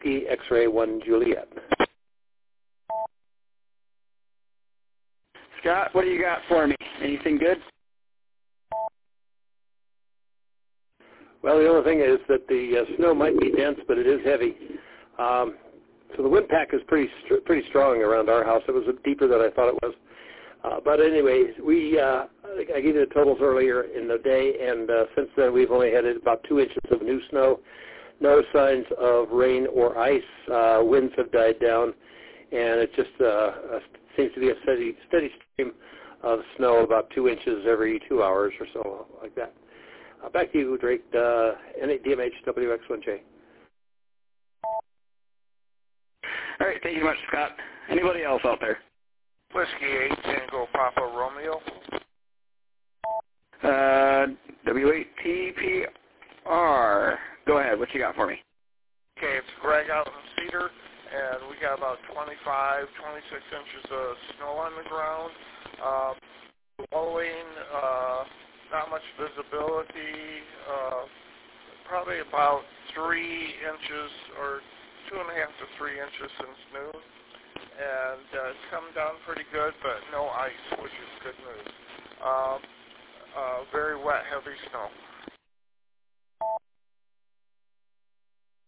Whiskey X-Ray 1 Juliet. Scott, what do you got for me? Anything good? Well, the only thing is that the snow might be dense, but it is heavy. So the wind pack is pretty strong around our house. It was deeper than I thought it was. But anyways, I gave you the totals earlier in the day, and since then we've only had about 2 inches of new snow. No signs of rain or ice. Winds have died down, and it just seems to be a steady stream of snow, about 2 inches every 2 hours or so, like that. Back to you, Drake. DMH WX1J. All right, thank you much, Scott. Anybody else out there? Whiskey 8 Tango Papa Romeo. W8TPR. Go ahead. What you got for me? Okay, it's Greg out in Cedar, and we got about 25, 26 inches of snow on the ground. Blowing, not much visibility, probably about 3 inches or 2.5 to 3 inches since noon. And it's come down pretty good, but no ice, which is good news. Very wet, heavy snow.